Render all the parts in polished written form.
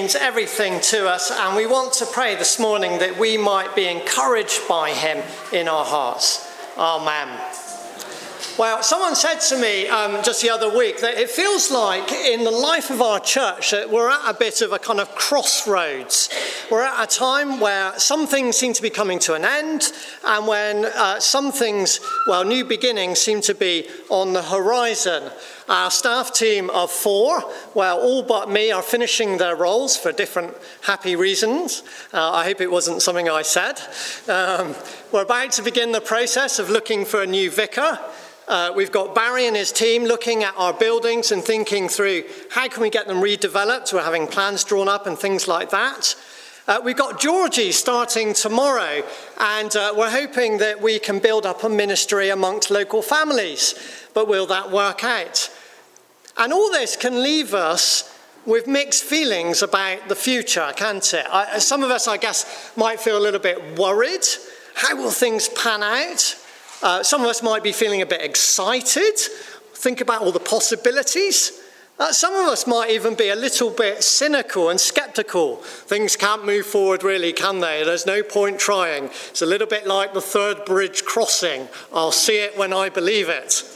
means everything to us, and we want to pray this morning that we might be encouraged by him in our hearts. Amen. Well, someone said to me just the other week that it feels like in the life of our church that we're at a bit of a kind of crossroads. We're at a time where some things seem to be coming to an end, and when some things, new beginnings seem to be on the horizon. Our staff team of 4, all but me, are finishing their roles for different happy reasons. I hope it wasn't something I said. We're about to begin the process of looking for a new vicar. We've got Barry and his team looking at our buildings and thinking through how can we get them redeveloped. We're having plans drawn up and things like that. We've got Georgie starting tomorrow, and we're hoping that we can build up a ministry amongst local families. But will that work out? And all this can leave us with mixed feelings about the future, can't it? Some of us, I guess, might feel a little bit worried. How will things pan out? Some of us might be feeling a bit excited, think about all the possibilities. Some of us might even be a little bit cynical and sceptical. Things can't move forward really, can they? There's no point trying. It's a little bit like the third bridge crossing. I'll see it when I believe it.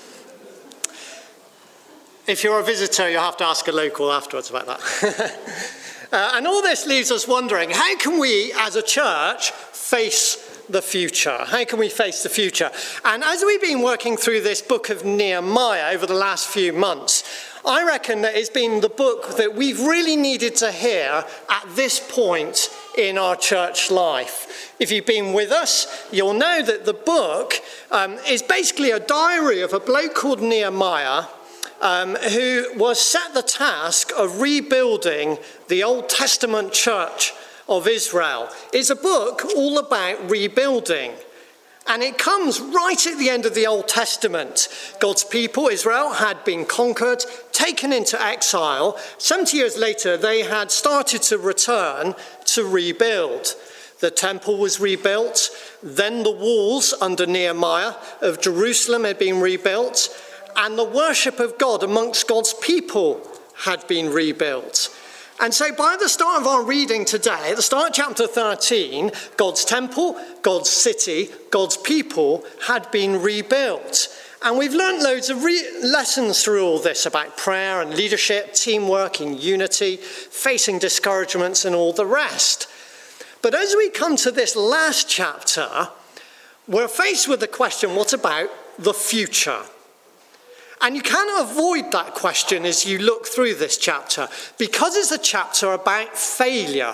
If you're a visitor, you'll have to ask a local afterwards about that. And all this leaves us wondering, how can we as a church face the future? How can we face the future? And as we've been working through this book of Nehemiah over the last few months, I reckon that it's been the book that we've really needed to hear at this point in our church life. If you've been with us, you'll know that the book is basically a diary of a bloke called Nehemiah who was set the task of rebuilding the Old Testament church of Israel. It's a book all about rebuilding. And it comes right at the end of the Old Testament. God's people, Israel, had been conquered, taken into exile. 70 years later, they had started to return to rebuild. The temple was rebuilt. Then the walls under Nehemiah of Jerusalem had been rebuilt. And the worship of God amongst God's people had been rebuilt. And so by the start of our reading today, at the start of chapter 13, God's temple, God's city, God's people had been rebuilt. And we've learned loads of lessons through all this about prayer and leadership, teamwork and unity, facing discouragements and all the rest. But as we come to this last chapter, we're faced with the question, what about the future? And you cannot avoid that question as you look through this chapter, because it's a chapter about failure.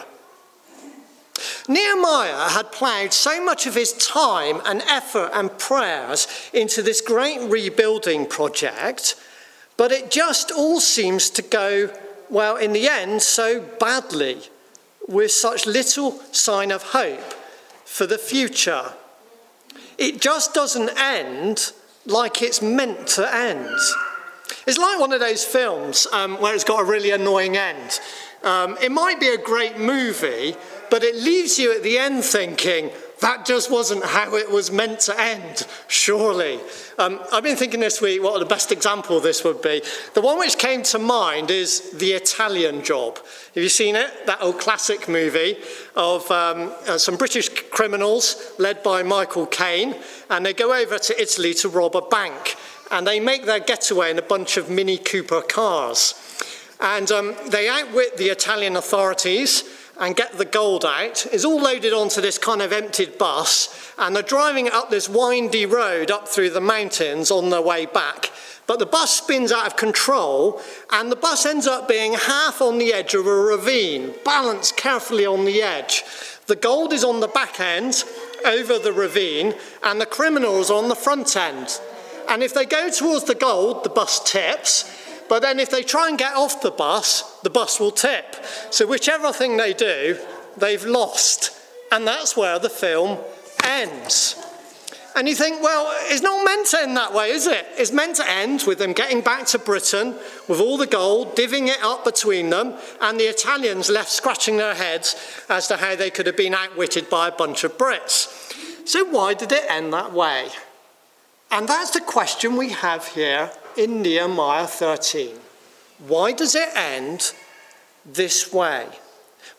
Nehemiah had ploughed so much of his time and effort and prayers into this great rebuilding project, but it just all seems to go, in the end, so badly, with such little sign of hope for the future. It just doesn't end like it's meant to end. It's like one of those films where it's got a really annoying end. It might be a great movie, but it leaves you at the end thinking, that just wasn't how it was meant to end, surely. I've been thinking this week what the best example of this would be. The one which came to mind is The Italian Job. Have you seen it? That old classic movie of some British criminals led by Michael Caine, and they go over to Italy to rob a bank, and they make their getaway in a bunch of Mini Cooper cars. And they outwit the Italian authorities and get the gold out. It's all loaded onto this kind of emptied bus, and they're driving it up this windy road up through the mountains on their way back. But the bus spins out of control, and the bus ends up being half on the edge of a ravine, balanced carefully on the edge. The gold is on the back end, over the ravine, and the criminals on the front end. And if they go towards the gold, the bus tips. But then if they try and get off the bus will tip. So whichever thing they do, they've lost. And that's where the film ends. And you think, it's not meant to end that way, is it? It's meant to end with them getting back to Britain with all the gold, divvying it up between them, and the Italians left scratching their heads as to how they could have been outwitted by a bunch of Brits. So why did it end that way? And that's the question we have here in Nehemiah 13. Why does it end this way?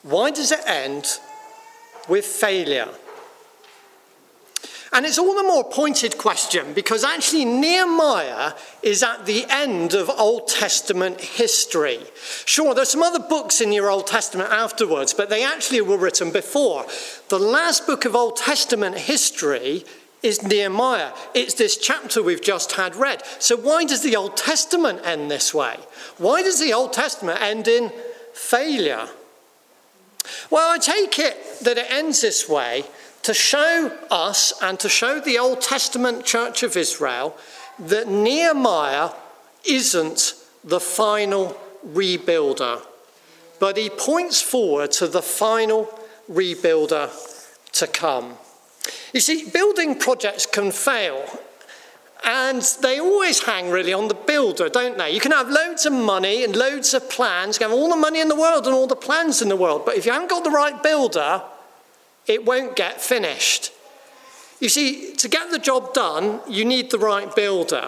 why does it end with failure? And it's all the more pointed question because actually Nehemiah is at the end of Old Testament history. Sure, there's some other books in your Old Testament afterwards, but they actually were written before. The last book of Old Testament history is Nehemiah. It's this chapter we've just had read. So why does the Old Testament end this way? Why does the Old Testament end in failure? Well, I take it that it ends this way to show us and to show the Old Testament Church of Israel that Nehemiah isn't the final rebuilder, but he points forward to the final rebuilder to come. You see, building projects can fail, and they always hang really on the builder, don't they? You can have loads of money and loads of plans, you can have all the money in the world and all the plans in the world, but if you haven't got the right builder, it won't get finished. You see, to get the job done, you need the right builder.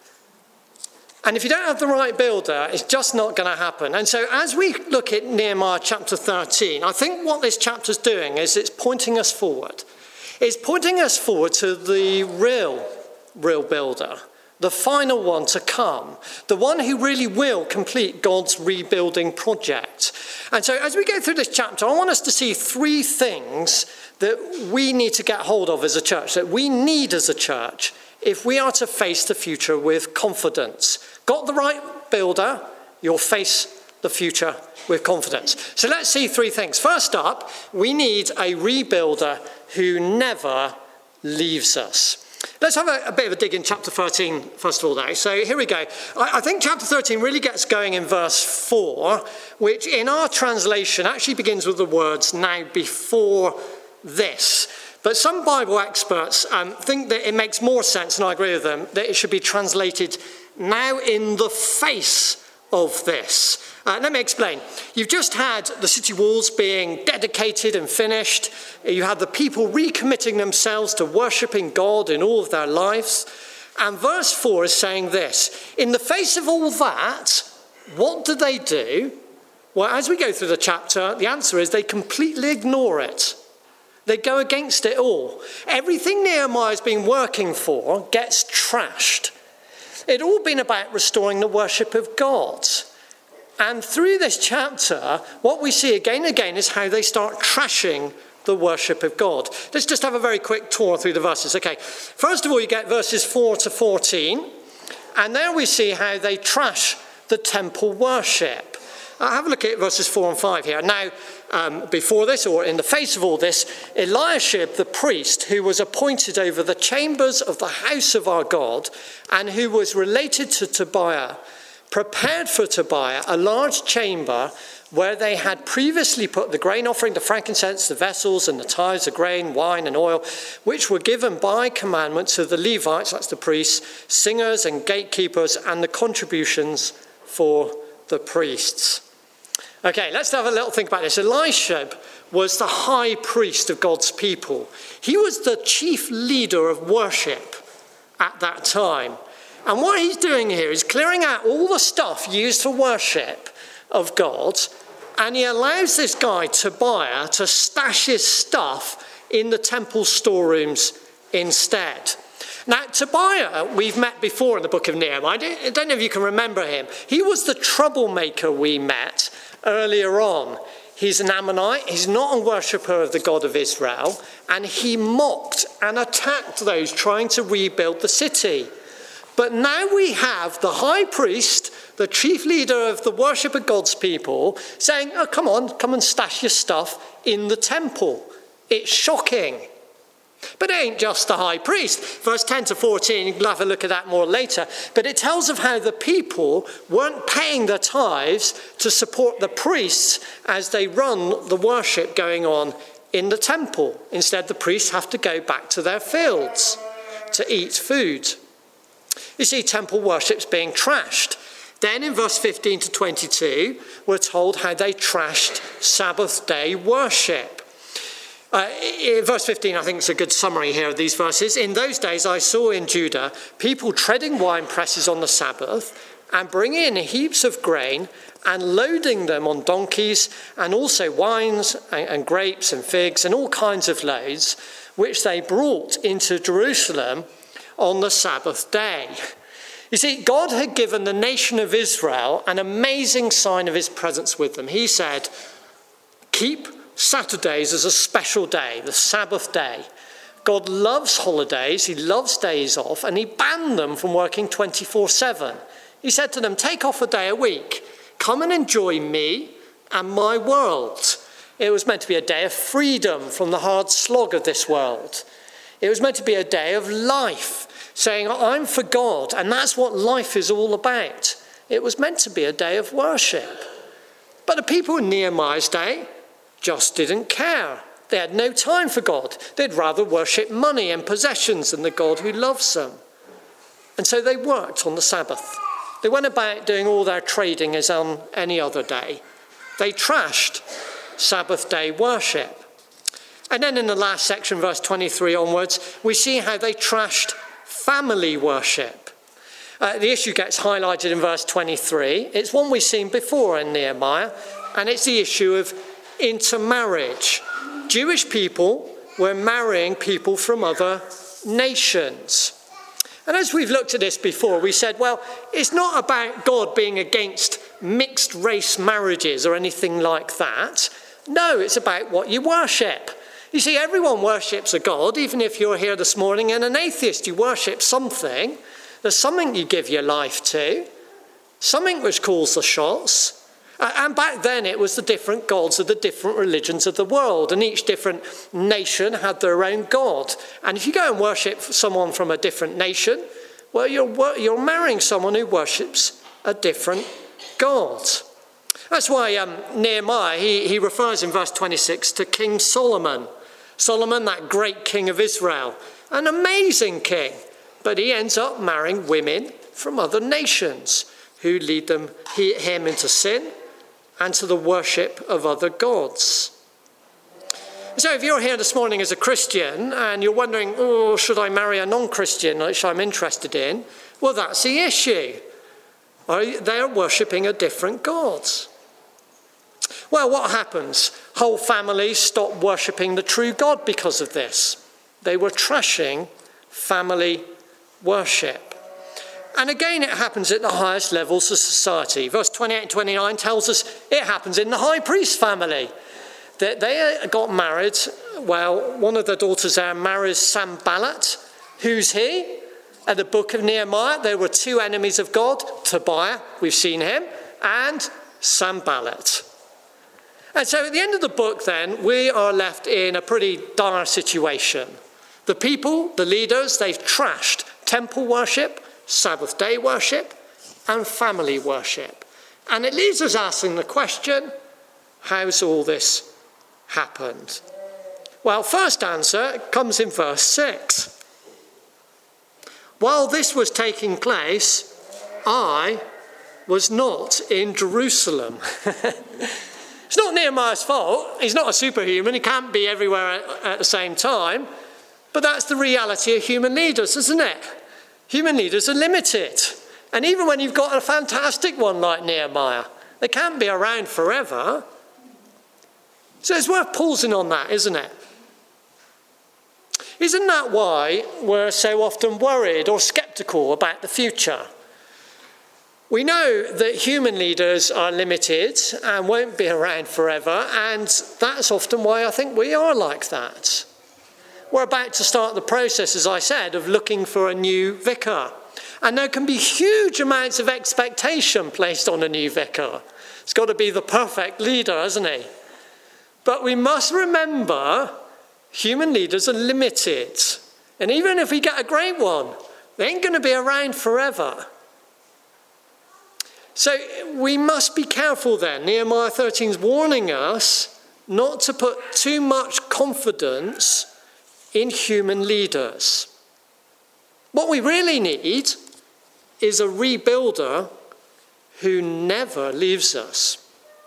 And if you don't have the right builder, it's just not going to happen. And so as we look at Nehemiah chapter 13, I think what this chapter's doing is it's pointing us forward. It's pointing us forward to the real builder, the final one to come, the one who really will complete God's rebuilding project. And so as we go through this chapter, I want us to see three things that we need to get hold of as a church, that we need as a church if we are to face the future with confidence. Got the right builder, you'll face the future with confidence. So let's see three things. First up, we need a rebuilder who never leaves us. Let's have a bit of a dig in chapter 13, first of all, though. So here we go. I think chapter 13 really gets going in verse 4, which in our translation actually begins with the words, now before this. But some Bible experts think that it makes more sense, and I agree with them, that it should be translated, now in the face of this. Let me explain. You've just had the city walls being dedicated and finished. You had the people recommitting themselves to worshipping God in all of their lives. And verse 4 is saying this. In the face of all that, what do they do? Well, as we go through the chapter, the answer is they completely ignore it. They go against it all. Everything Nehemiah's been working for gets trashed. It'd all been about restoring the worship of God. And through this chapter, what we see again and again is how they start trashing the worship of God. Let's just have a very quick tour through the verses. Okay, first of all, you get verses 4 to 14. And there we see how they trash the temple worship. Have a look at verses 4 and 5 here. Now, before this, or in the face of all this, Eliashib, the priest, who was appointed over the chambers of the house of our God, and who was related to Tobiah, prepared for Tobiah a large chamber where they had previously put the grain offering, the frankincense, the vessels, and the tithes of grain, wine, and oil, which were given by commandment to the Levites, that's the priests, singers and gatekeepers, and the contributions for the priests. Okay, let's have a little think about this. Eliashib was the high priest of God's people. He was the chief leader of worship at that time. And what he's doing here is clearing out all the stuff used for worship of God, and he allows this guy, Tobiah, to stash his stuff in the temple storerooms instead. Now, Tobiah, we've met before in the book of Nehemiah. I don't know if you can remember him. He was the troublemaker we met earlier on. He's an Ammonite. He's not a worshipper of the God of Israel. And he mocked and attacked those trying to rebuild the city. But now we have the high priest, the chief leader of the worship of God's people, saying, oh, come on, come and stash your stuff in the temple. It's shocking. But it ain't just the high priest. Verse 10 to 14, you can have a look at that more later. But it tells of how the people weren't paying their tithes to support the priests as they run the worship going on in the temple. Instead, the priests have to go back to their fields to eat food. You see, temple worship's being trashed. Then in verse 15 to 22, we're told how they trashed Sabbath day worship. Verse 15, I think, is a good summary here of these verses. In those days, I saw in Judah people treading wine presses on the Sabbath and bringing in heaps of grain and loading them on donkeys, and also wines and grapes and figs and all kinds of loads, which they brought into Jerusalem on the Sabbath day. You see, God had given the nation of Israel an amazing sign of his presence with them. He said, keep Saturdays as a special day, the Sabbath day. God loves holidays, he loves days off, and he banned them from working 24/7. He said to them, take off a day a week. Come and enjoy me and my world. It was meant to be a day of freedom from the hard slog of this world. It was meant to be a day of life, saying, I'm for God, and that's what life is all about. It was meant to be a day of worship. But the people in Nehemiah's day just didn't care. They had no time for God. They'd rather worship money and possessions than the God who loves them. And so they worked on the Sabbath. They went about doing all their trading as on any other day. They trashed Sabbath day worship. And then in the last section, verse 23 onwards, we see how they trashed family worship. The issue gets highlighted in verse 23. It's one we've seen before in Nehemiah, and it's the issue of intermarriage. Jewish people were marrying people from other nations. And as we've looked at this before, we said, well, it's not about God being against mixed race marriages or anything like that. No, it's about what you worship. You see, everyone worships a God, even if you're here this morning and an atheist, you worship something. There's something you give your life to, something which calls the shots. And back then it was the different gods of the different religions of the world, and each different nation had their own god. And if you go and worship someone from a different nation, well, you're marrying someone who worships a different god. That's why Nehemiah, he refers in verse 26 to King Solomon. Solomon, that great king of Israel, an amazing king, but he ends up marrying women from other nations who lead him into sin and to the worship of other gods. So if you're here this morning as a Christian and you're wondering, should I marry a non-Christian which I'm interested in? Well, that's the issue. They're worshipping a different god. Well, what happens? Whole families stop worshipping the true God because of this. They were trashing family worship. And again, it happens at the highest levels of society. Verse 28 and 29 tells us it happens in the high priest family. That they got married. Well, one of the daughters there marries Sanballat. Who's he? At the book of Nehemiah, there were two enemies of God. Tobiah, we've seen him, and Sanballat. And so at the end of the book then, we are left in a pretty dire situation. The people, the leaders, they've trashed temple worship, Sabbath day worship, and family worship. And it leaves us asking the question, how's all this happened? Well, first answer comes in verse 6. While this was taking place, I was not in Jerusalem. It's not Nehemiah's fault. He's not a superhuman. He can't be everywhere at the same time. But that's the reality of human leaders, isn't it? Human leaders are limited. And even when you've got a fantastic one like Nehemiah, they can't be around forever. So it's worth pausing on that, isn't it? Isn't that why we're so often worried or sceptical about the future? We know that human leaders are limited and won't be around forever, and that's often why I think we are like that. We're about to start the process, as I said, of looking for a new vicar. And there can be huge amounts of expectation placed on a new vicar. It's got to be the perfect leader, hasn't he? But we must remember human leaders are limited. And even if we get a great one, they ain't going to be around forever. So we must be careful then. Nehemiah 13 is warning us not to put too much confidence in human leaders. What we really need is a rebuilder who never leaves us.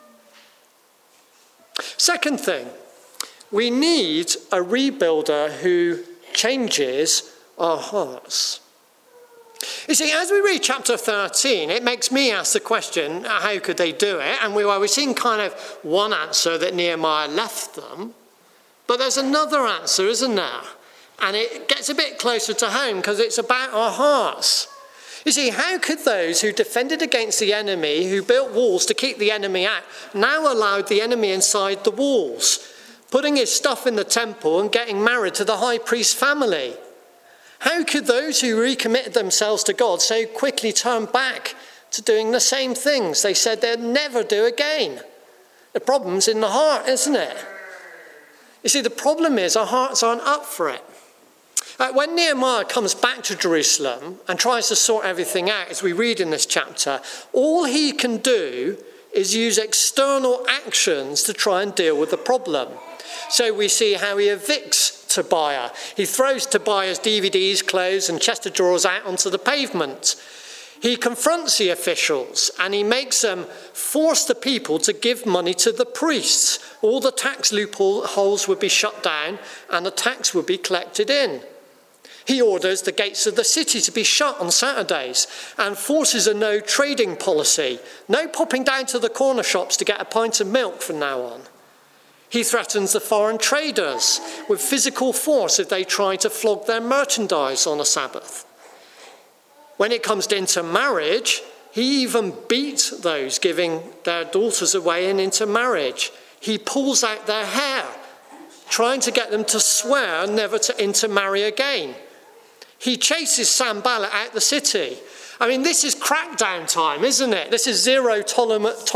Second thing, we need a rebuilder who changes our hearts. You see, as we read chapter 13, it makes me ask the question, how could they do it? And we've seen kind of one answer, that Nehemiah left them. But there's another answer, isn't there? And it gets a bit closer to home because it's about our hearts. You see, how could those who defended against the enemy, who built walls to keep the enemy out, now allowed the enemy inside the walls, putting his stuff in the temple and getting married to the high priest's family? How could those who recommitted themselves to God so quickly turn back to doing the same things they said they'd never do again? The problem's in the heart, isn't it? You see, the problem is our hearts aren't up for it. When Nehemiah comes back to Jerusalem and tries to sort everything out, as we read in this chapter, all he can do is use external actions to try and deal with the problem. So we see how he evicts Tobiah. He throws Tobiah's DVDs, clothes and chest of drawers out onto the pavement. He confronts the officials and he makes them force the people to give money to the priests. All the tax loopholes would be shut down and the tax would be collected in. He orders the gates of the city to be shut on Saturdays and forces a no trading policy. No popping down to the corner shops to get a pint of milk from now on. He threatens the foreign traders with physical force if they try to flog their merchandise on a Sabbath. When it comes to intermarriage, he even beats those giving their daughters away in intermarriage. He pulls out their hair, trying to get them to swear never to intermarry again. He chases Sanballat out the city. I mean, this is crackdown time, isn't it? This is zero tolerance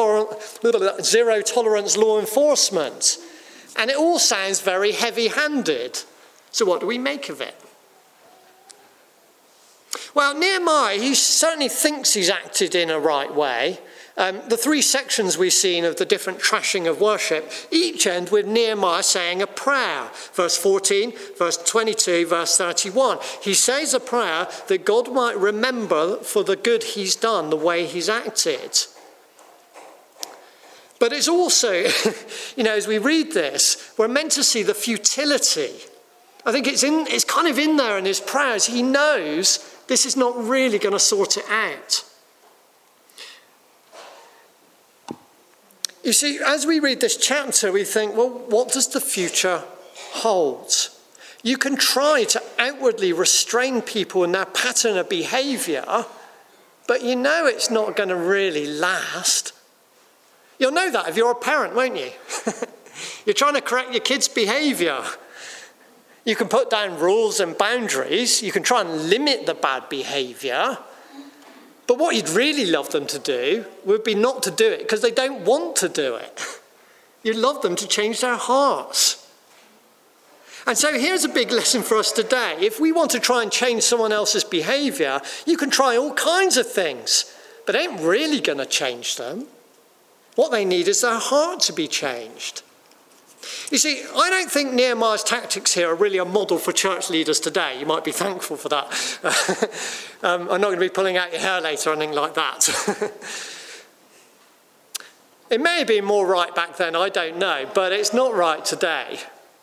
law enforcement. And it all sounds very heavy-handed. So what do we make of it? Well, Nehemiah, he certainly thinks he's acted in a right way. The three sections we've seen of the different trashing of worship each end with Nehemiah saying a prayer. Verse 14, verse 22, verse 31. He says a prayer that God might remember for the good he's done, the way he's acted. But it's also, as we read this, we're meant to see the futility. I think it's kind of in there in his prayers. He knows this is not really going to sort it out. You see, as we read this chapter, we think, well, what does the future hold? You can try to outwardly restrain people in their pattern of behaviour, but you know it's not going to really last. You'll know that if you're a parent, won't you? You're trying to correct your kids' behaviour. You can put down rules and boundaries. You can try and limit the bad behaviour. But what you'd really love them to do would be not to do it because they don't want to do it. You'd love them to change their hearts. And so here's a big lesson for us today. If we want to try and change someone else's behaviour, you can try all kinds of things, but it ain't really going to change them. What they need is their heart to be changed. You see, I don't think Nehemiah's tactics here are really a model for church leaders today. You might be thankful for that. I'm not going to be pulling out your hair later or anything like that. It may have been more right back then, I don't know, but it's not right today.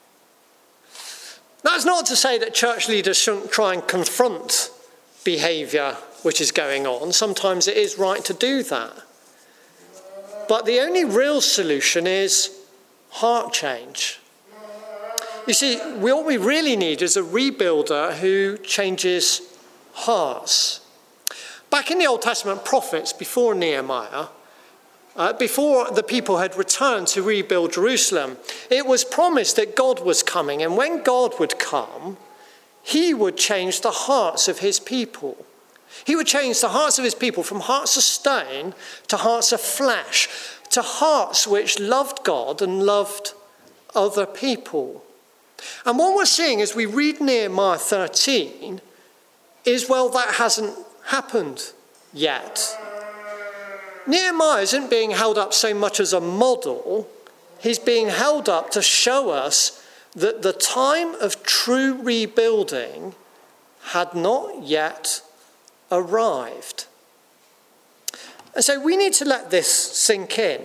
That's not to say that church leaders shouldn't try and confront behaviour which is going on. Sometimes it is right to do that. But the only real solution is heart change. You see, what we really need is a rebuilder who changes hearts. Back in the Old Testament prophets, before Nehemiah, before the people had returned to rebuild Jerusalem, it was promised that God was coming, and when God would come, he would change the hearts of his people. He would change the hearts of his people from hearts of stone to hearts of flesh, to hearts which loved God and loved other people. And what we're seeing as we read Nehemiah 13 is, well, that hasn't happened yet. Nehemiah isn't being held up so much as a model. He's being held up to show us that the time of true rebuilding had not yet arrived. And so we need to let this sink in.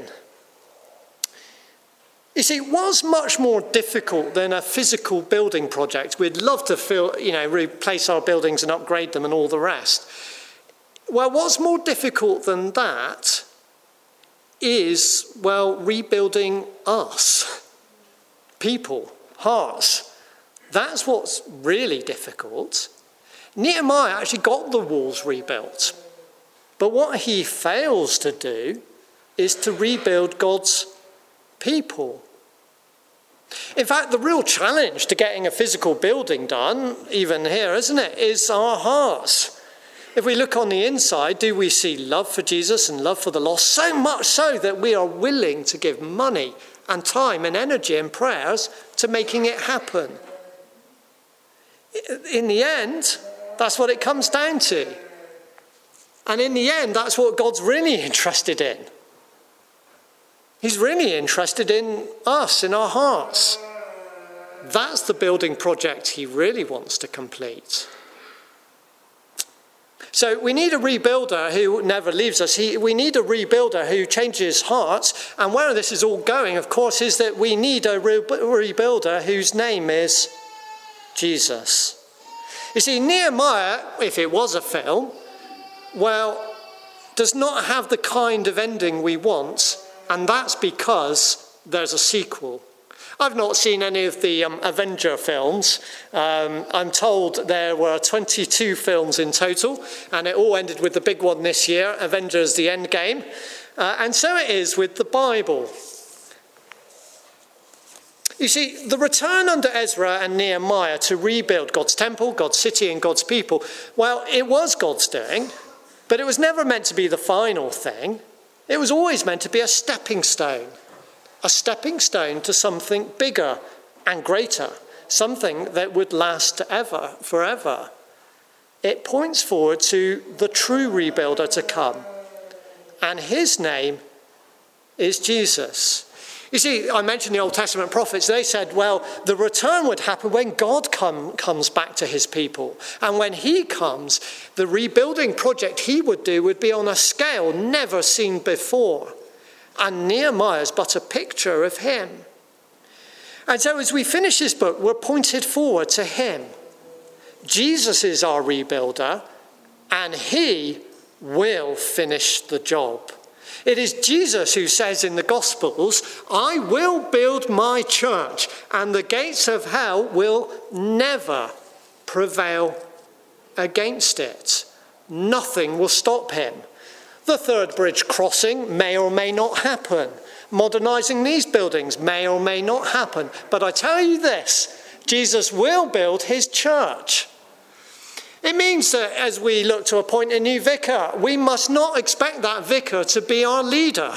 You see, what's much more difficult than a physical building project? We'd love to replace our buildings and upgrade them and all the rest. Well, what's more difficult than that is, well, rebuilding us, people, hearts. That's what's really difficult. Nehemiah actually got the walls rebuilt. But what he fails to do is to rebuild God's people. In fact, the real challenge to getting a physical building done, even here, isn't it, is our hearts. If we look on the inside, do we see love for Jesus and love for the lost? So much so that we are willing to give money and time and energy and prayers to making it happen. In the end, that's what it comes down to. And in the end, that's what God's really interested in. He's really interested in us, in our hearts. That's the building project he really wants to complete. So we need a rebuilder who never leaves us. We need a rebuilder who changes hearts. And where this is all going, of course, is that we need a rebuilder whose name is Jesus. You see, Nehemiah, if it was a film, well, does not have the kind of ending we want, and that's because there's a sequel. I've not seen any of the Avenger films. I'm told there were 22 films in total, and it all ended with the big one this year, Avengers: The Endgame. And so it is with the Bible. You see, the return under Ezra and Nehemiah to rebuild God's temple, God's city, and God's people, well, it was God's doing, but it was never meant to be the final thing. It was always meant to be a stepping stone to something bigger and greater, something that would last forever. It points forward to the true rebuilder to come, and his name is Jesus. You see, I mentioned the Old Testament prophets. They said, well, the return would happen when God comes back to his people. And when he comes, the rebuilding project he would do would be on a scale never seen before. And Nehemiah is but a picture of him. And so as we finish this book, we're pointed forward to him. Jesus is our rebuilder, and he will finish the job. It is Jesus who says in the Gospels, I will build my church, and the gates of hell will never prevail against it. Nothing will stop him. The third bridge crossing may or may not happen. Modernising these buildings may or may not happen. But I tell you this, Jesus will build his church. It means that as we look to appoint a new vicar, we must not expect that vicar to be our leader.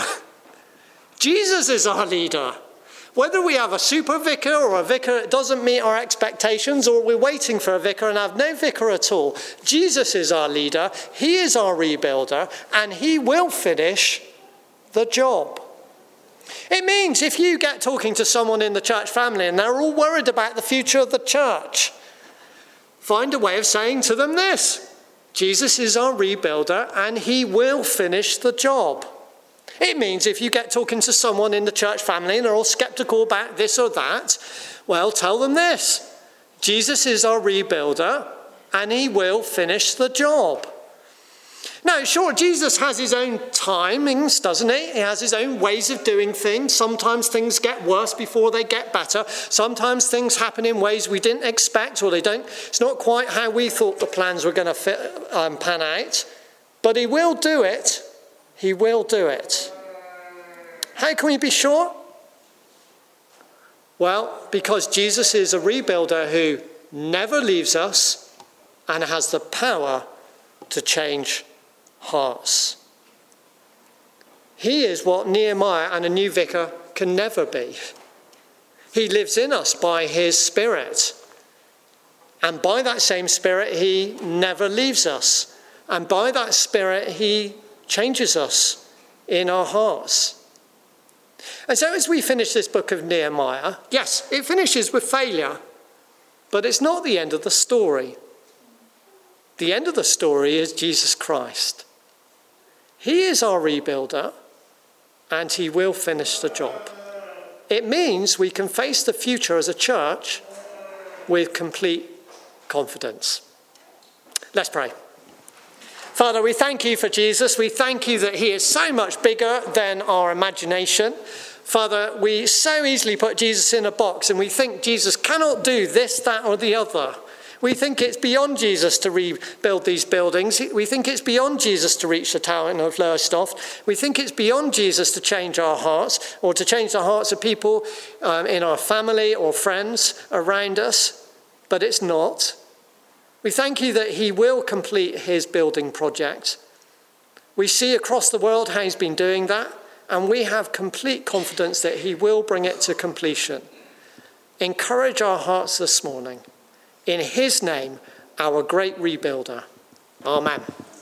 Jesus is our leader. Whether we have a super vicar or a vicar that doesn't meet our expectations, or we're waiting for a vicar and have no vicar at all, Jesus is our leader, he is our rebuilder, and he will finish the job. It means if you get talking to someone in the church family and they're all worried about the future of the church, find a way of saying to them this: Jesus is our rebuilder and he will finish the job. It means if you get talking to someone in the church family and they're all skeptical about this or that, well, tell them this: Jesus is our rebuilder and he will finish the job. Now, sure, Jesus has his own timings, doesn't he? He has his own ways of doing things. Sometimes things get worse before they get better. Sometimes things happen in ways we didn't expect, or it's not quite how we thought the plans were going to pan out. But he will do it. He will do it. How can we be sure? Well, because Jesus is a rebuilder who never leaves us and has the power to change hearts. He is what Nehemiah and a new vicar can never be. He lives in us by his Spirit. And by that same Spirit, he never leaves us. And by that Spirit, he changes us in our hearts. And so as we finish this book of Nehemiah, yes, it finishes with failure, but it's not the end of the story. The end of the story is Jesus Christ. He is our rebuilder, and he will finish the job. It means we can face the future as a church with complete confidence. Let's pray. Father, we thank you for Jesus. We thank you that he is so much bigger than our imagination. Father, we so easily put Jesus in a box and we think Jesus cannot do this, that, or the other. We think it's beyond Jesus to rebuild these buildings. We think it's beyond Jesus to reach the town of Lowestoft. We think it's beyond Jesus to change our hearts or to change the hearts of people in our family or friends around us, but it's not. We thank you that he will complete his building project. We see across the world how he's been doing that, and we have complete confidence that he will bring it to completion. Encourage our hearts this morning. In his name, our great rebuilder. Amen.